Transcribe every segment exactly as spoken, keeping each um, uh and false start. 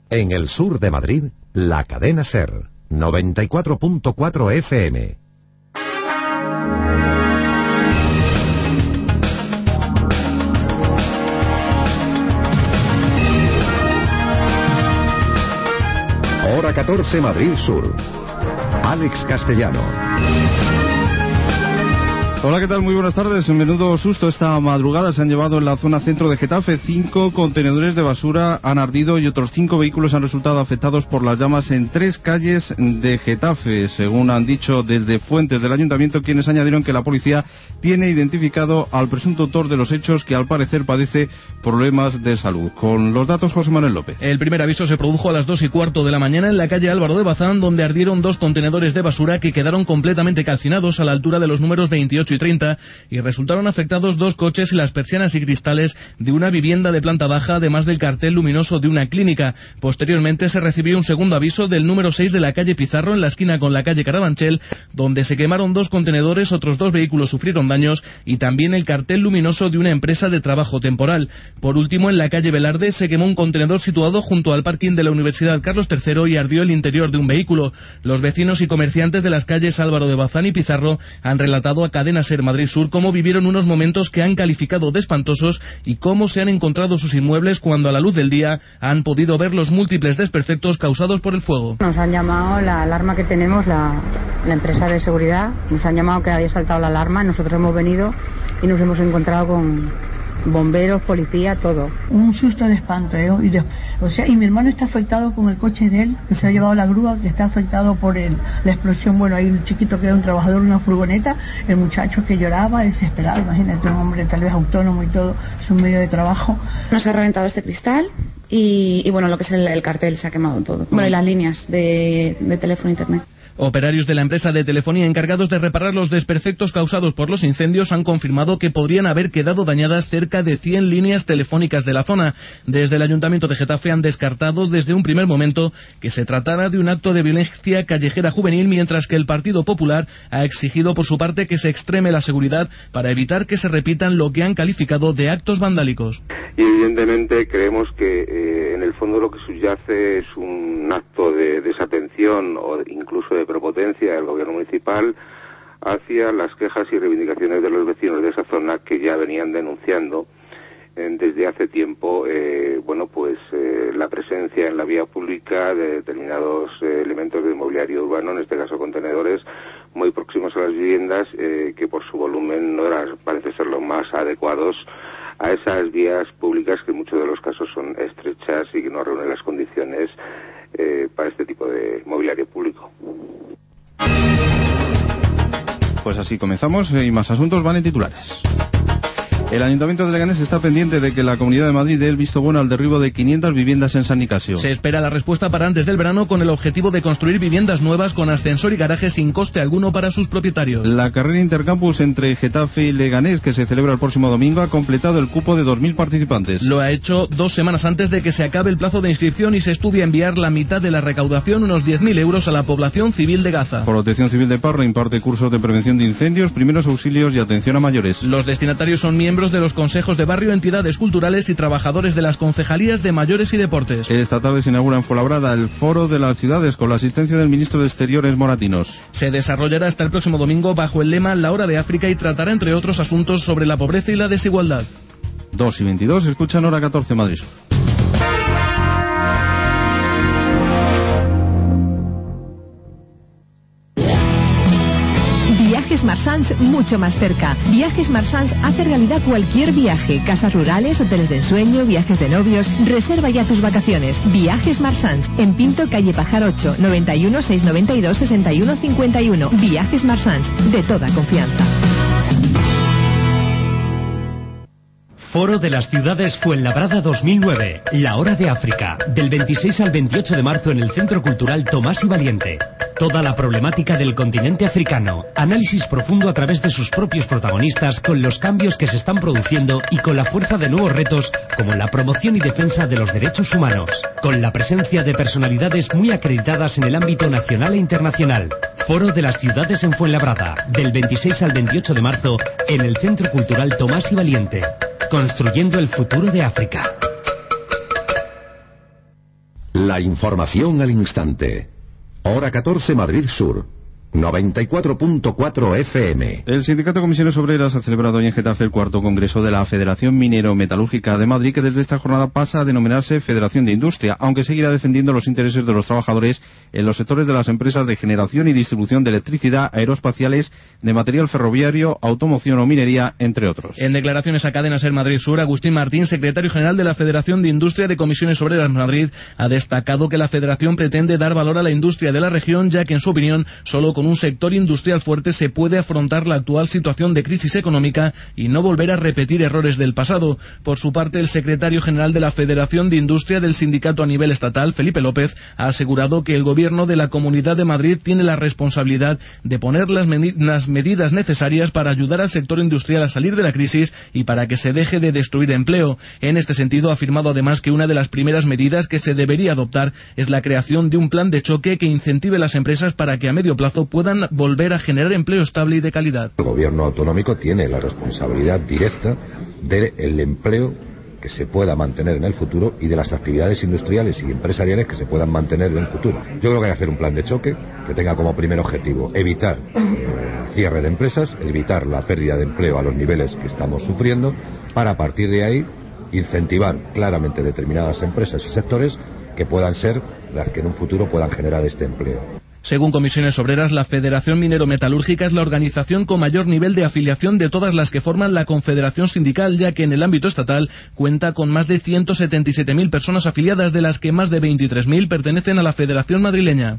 En el sur de Madrid, la cadena SER, noventa y cuatro punto cuatro F M. Hora catorce, Madrid Sur. Alex Castellano. Hola, ¿qué tal? Muy buenas tardes. En menudo susto esta madrugada se han llevado en la zona centro de Getafe. Cinco contenedores de basura han ardido y otros cinco vehículos han resultado afectados por las llamas en tres calles de Getafe, según han dicho desde fuentes del ayuntamiento, quienes añadieron que la policía tiene identificado al presunto autor de los hechos, que al parecer padece problemas de salud. Con los datos, José Manuel López. El primer aviso se produjo a las dos y cuarto de la mañana en la calle Álvaro de Bazán, donde ardieron dos contenedores de basura que quedaron completamente calcinados a la altura de los números veintiocho y treinta, y resultaron afectados dos coches y las persianas y cristales de una vivienda de planta baja, además del cartel luminoso de una clínica. Posteriormente se recibió un segundo aviso del número seis de la calle Pizarro, en la esquina con la calle Carabanchel, donde se quemaron dos contenedores, otros dos vehículos sufrieron daños y también el cartel luminoso de una empresa de trabajo temporal. Por último, en la calle Velarde se quemó un contenedor situado junto al parking de la Universidad Carlos tercero y ardió el interior de un vehículo. Los vecinos y comerciantes de las calles Álvaro de Bazán y Pizarro han relatado a Cadena SER Madrid Sur cómo vivieron unos momentos que han calificado de espantosos y cómo se han encontrado sus inmuebles cuando a la luz del día han podido ver los múltiples desperfectos causados por el fuego. Nos han llamado la alarma que tenemos, la, la empresa de seguridad, nos han llamado que había saltado la alarma, nosotros hemos venido y nos hemos encontrado con bomberos, policía, todo. Un susto de espanto, ¿eh? Y de, o sea, y mi hermano está afectado con el coche de él, que se ha llevado la grúa, que está afectado por el, la explosión. Bueno, hay un chiquito que era un trabajador de una furgoneta, el muchacho que lloraba, desesperado, imagínate, un hombre tal vez autónomo y todo, es un medio de trabajo. Nos ha reventado este cristal y, y bueno, lo que es el, el cartel se ha quemado todo. Bueno, y las líneas de, de teléfono e internet. Operarios de la empresa de telefonía encargados de reparar los desperfectos causados por los incendios han confirmado que podrían haber quedado dañadas cerca de cien líneas telefónicas de la zona. Desde el Ayuntamiento de Getafe han descartado desde un primer momento que se tratara de un acto de violencia callejera juvenil, mientras que el Partido Popular ha exigido por su parte que se extreme la seguridad para evitar que se repitan lo que han calificado de actos vandálicos. Y evidentemente creemos que eh, en el fondo lo que subyace es un acto de desatención o incluso de prepotencia del gobierno municipal hacia las quejas y reivindicaciones de los vecinos de esa zona, que ya venían denunciando eh, desde hace tiempo eh, bueno pues eh, la presencia en la vía pública de determinados eh, elementos de mobiliario urbano, en este caso contenedores muy próximos a las viviendas, eh, que por su volumen no eran, parece ser, los más adecuados a esas vías públicas, que en muchos de los casos son estrechas y que no reúnen las condiciones eh, para este tipo de mobiliario público. Pues así comenzamos y más asuntos van en titulares. El Ayuntamiento de Leganés está pendiente de que la Comunidad de Madrid dé el visto bueno al derribo de quinientas viviendas en San Nicasio. Se espera la respuesta para antes del verano, con el objetivo de construir viviendas nuevas con ascensor y garaje sin coste alguno para sus propietarios. La carrera intercampus entre Getafe y Leganés, que se celebra el próximo domingo, ha completado el cupo de dos mil participantes. Lo ha hecho dos semanas antes de que se acabe el plazo de inscripción y se estudia enviar la mitad de la recaudación, unos diez mil euros, a la población civil de Gaza. Protección Civil de Parra imparte cursos de prevención de incendios, primeros auxilios y atención a mayores. Los destinatarios son miembros de los consejos de barrio, entidades culturales y trabajadores de las concejalías de mayores y deportes. Esta tarde se inaugura en Fuenlabrada el Foro de las Ciudades, con la asistencia del ministro de Exteriores, Moratinos. Se desarrollará hasta el próximo domingo bajo el lema La Hora de África y tratará, entre otros asuntos, sobre la pobreza y la desigualdad. dos y veintidós, escuchan Hora catorce, Madrid. Viajes Marsans, mucho más cerca. Viajes Marsans hace realidad cualquier viaje. Casas rurales, hoteles de ensueño, viajes de novios. Reserva ya tus vacaciones. Viajes Marsans, en Pinto, calle Pajar ocho, noventa y uno, seiscientos noventa y dos, sesenta y uno cincuenta y uno. Viajes Marsans, de toda confianza. Foro de las Ciudades Fuenlabrada dos mil nueve. La Hora de África. Del veintiséis al veintiocho de marzo en el Centro Cultural Tomás y Valiente. Toda la problemática del continente africano. Análisis profundo a través de sus propios protagonistas, con los cambios que se están produciendo y con la fuerza de nuevos retos como la promoción y defensa de los derechos humanos. Con la presencia de personalidades muy acreditadas en el ámbito nacional e internacional. Foro de las Ciudades en Fuenlabrada. Del veintiséis al veintiocho de marzo en el Centro Cultural Tomás y Valiente. Construyendo el futuro de África. La La información al instante. Hora catorce, Madrid Sur. noventa y cuatro punto cuatro F M. El Sindicato de Comisiones Obreras ha celebrado hoy en Getafe el cuarto congreso de la Federación Minero-Metalúrgica de Madrid, que desde esta jornada pasa a denominarse Federación de Industria, aunque seguirá defendiendo los intereses de los trabajadores en los sectores de las empresas de generación y distribución de electricidad, aeroespaciales, de material ferroviario, automoción o minería, entre otros. En declaraciones a Cadena Ser Madrid Sur, Agustín Martín, secretario general de la Federación de Industria de Comisiones Obreras Madrid, ha destacado que la Federación pretende dar valor a la industria de la región, ya que en su opinión, solo con un sector industrial fuerte se puede afrontar la actual situación de crisis económica y no volver a repetir errores del pasado. Por su parte, el secretario general de la Federación de Industria del sindicato a nivel estatal, Felipe López, ha asegurado que el gobierno de la Comunidad de Madrid tiene la responsabilidad de poner las, las medidas necesarias para ayudar al sector industrial a salir de la crisis y para que se deje de destruir empleo. En este sentido, ha afirmado además que una de las primeras medidas que se debería adoptar es la creación de un plan de choque que incentive las empresas para que a medio plazo puedan volver a generar empleo estable y de calidad. El gobierno autonómico tiene la responsabilidad directa del empleo que se pueda mantener en el futuro y de las actividades industriales y empresariales que se puedan mantener en el futuro. Yo creo que hay que hacer un plan de choque que tenga como primer objetivo evitar el cierre de empresas, evitar la pérdida de empleo a los niveles que estamos sufriendo, para a partir de ahí incentivar claramente determinadas empresas y sectores que puedan ser las que en un futuro puedan generar este empleo. Según Comisiones Obreras, la Federación Minero-Metalúrgica es la organización con mayor nivel de afiliación de todas las que forman la Confederación Sindical, ya que en el ámbito estatal cuenta con más de ciento setenta y siete mil personas afiliadas, de las que más de veintitrés mil pertenecen a la Federación Madrileña.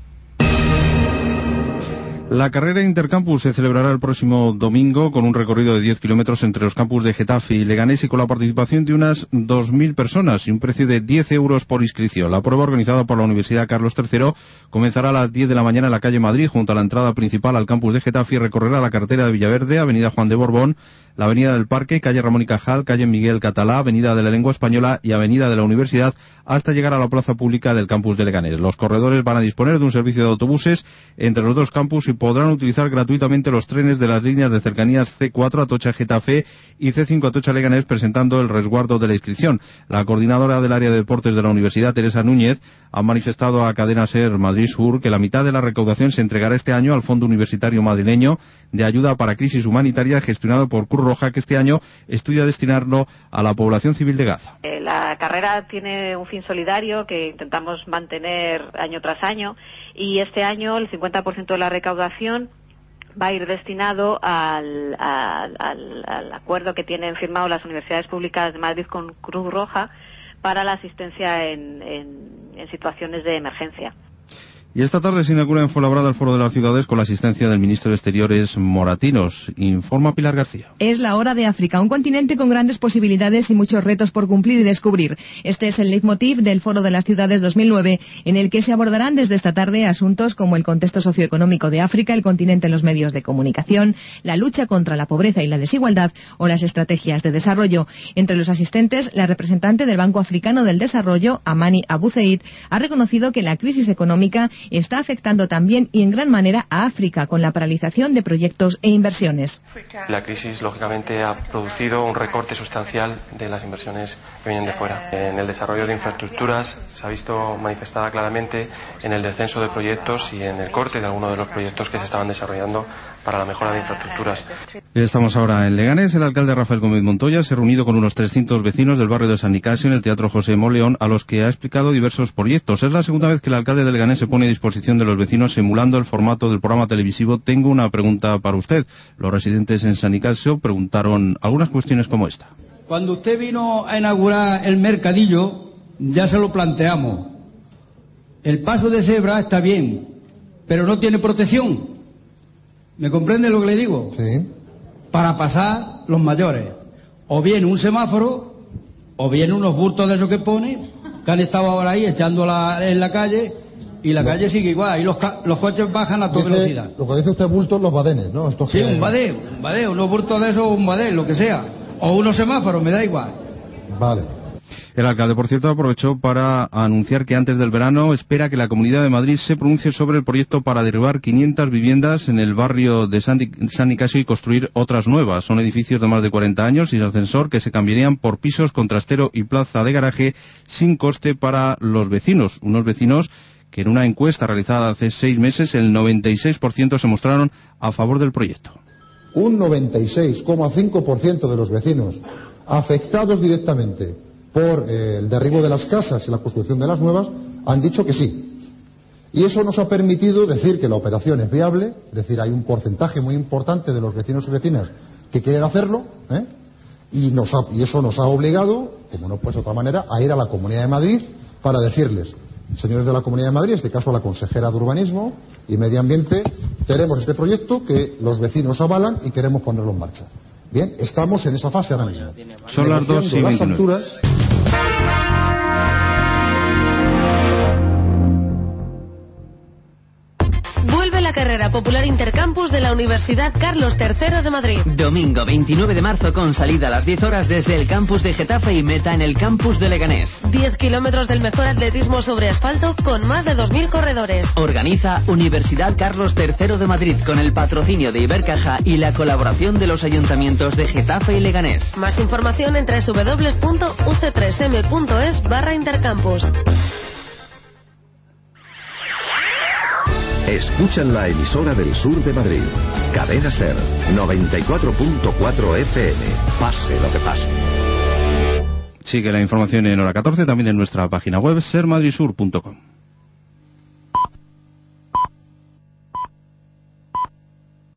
La carrera Intercampus se celebrará el próximo domingo con un recorrido de diez kilómetros entre los campus de Getafe y Leganés y con la participación de unas dos mil personas y un precio de diez euros por inscripción. La prueba, organizada por la Universidad Carlos tercero, comenzará a las diez de la mañana en la calle Madrid, junto a la entrada principal al campus de Getafe, y recorrerá la carretera de Villaverde, avenida Juan de Borbón, la avenida del Parque, calle Ramón y Cajal, calle Miguel Catalá, avenida de la Lengua Española y avenida de la Universidad, hasta llegar a la plaza pública del campus de Leganés. Los corredores van a disponer de un servicio de autobuses entre los dos campus y podrán utilizar gratuitamente los trenes de las líneas de cercanías C cuatro Atocha-Getafe y C cinco Atocha-Leganés, presentando el resguardo de la inscripción. La coordinadora del área de deportes de la Universidad, Teresa Núñez, ha manifestado a Cadena Ser Madrid Sur que la mitad de la recaudación se entregará este año al Fondo Universitario Madrileño de Ayuda para Crisis Humanitaria, gestionado por Cruz Roja, que este año estudia destinarlo a la población civil de Gaza. La carrera tiene un fin solidario que intentamos mantener año tras año, y este año el cincuenta por ciento de la recaudación va a ir destinado al, al, al, al acuerdo que tienen firmado las universidades públicas de Madrid con Cruz Roja para la asistencia en, en, en situaciones de emergencia. Y esta tarde se inaugura en Fuenlabrada el Foro de las Ciudades con la asistencia del ministro de Exteriores Moratinos. Informa Pilar García. Es la hora de África, un continente con grandes posibilidades y muchos retos por cumplir y descubrir. Este es el leitmotiv del Foro de las Ciudades dos mil nueve, en el que se abordarán desde esta tarde asuntos como el contexto socioeconómico de África, el continente en los medios de comunicación, la lucha contra la pobreza y la desigualdad o las estrategias de desarrollo. Entre los asistentes, la representante del Banco Africano del Desarrollo, Amani Abu Zeid, ha reconocido que la crisis económica está afectando también y en gran manera a África, con la paralización de proyectos e inversiones. La crisis, lógicamente, ha producido un recorte sustancial de las inversiones que vienen de fuera. En el desarrollo de infraestructuras se ha visto manifestada claramente en el descenso de proyectos y en el corte de algunos de los proyectos que se estaban desarrollando para la mejora de infraestructuras. Estamos ahora en Leganés. El alcalde Rafael Gómez Montoya se ha reunido con unos trescientos vecinos del barrio de San Nicasio en el Teatro José Moleón, a los que ha explicado diversos proyectos. Es la segunda vez que el alcalde de Leganés se pone a disposición de los vecinos emulando el formato del programa televisivo. Tengo una pregunta para usted. Los residentes en San Nicasio preguntaron algunas cuestiones como esta. Cuando usted vino a inaugurar el mercadillo, ya se lo planteamos. El paso de cebra está bien, pero no tiene protección. ¿Me comprende lo que le digo? Sí. Para pasar los mayores. O bien un semáforo, o bien unos bultos de esos que pone, que han estado ahora ahí echando la, en la calle, y la no. calle sigue igual. Y los, los coches bajan a toda dice, velocidad. Lo que dice usted, bultos, los badenes, ¿no? Estos sí, que... un badén, un badén, unos bultos de esos, un badén, lo que sea. O unos semáforos, me da igual. Vale. El alcalde, por cierto, aprovechó para anunciar que antes del verano espera que la Comunidad de Madrid se pronuncie sobre el proyecto para derribar quinientas viviendas en el barrio de San, San Nicasio y construir otras nuevas. Son edificios de más de cuarenta años sin ascensor que se cambiarían por pisos con trastero y plaza de garaje sin coste para los vecinos. Unos vecinos que en una encuesta realizada hace seis meses el noventa y seis por ciento se mostraron a favor del proyecto. Un noventa y seis coma cinco por ciento de los vecinos afectados directamente por eh, el derribo de las casas y la construcción de las nuevas han dicho que sí. Y eso nos ha permitido decir que la operación es viable, es decir, hay un porcentaje muy importante de los vecinos y vecinas que quieren hacerlo, ¿eh? y, nos ha, y eso nos ha obligado, como no puede ser de otra manera, a ir a la Comunidad de Madrid para decirles: señores de la Comunidad de Madrid, en este caso a la consejera de Urbanismo y Medio Ambiente, tenemos este proyecto que los vecinos avalan y queremos ponerlo en marcha. Bien, estamos en esa fase ahora mismo. Son las dos y las alturas. Vuelve la carrera popular Intercampus de la Universidad Carlos tercero de Madrid. Domingo veintinueve de marzo con salida a las diez horas desde el campus de Getafe y meta en el campus de Leganés. diez kilómetros del mejor atletismo sobre asfalto con más de dos mil corredores. Organiza Universidad Carlos tercero de Madrid con el patrocinio de Ibercaja y la colaboración de los ayuntamientos de Getafe y Leganés. Más información en doble u doble u doble u punto u c tres eme punto es barra Intercampus. Escuchan la emisora del sur de Madrid. Cadena Ser, noventa y cuatro punto cuatro F M. Pase lo que pase. Sigue la información en hora catorce, también en nuestra página web ser madrid sur punto com.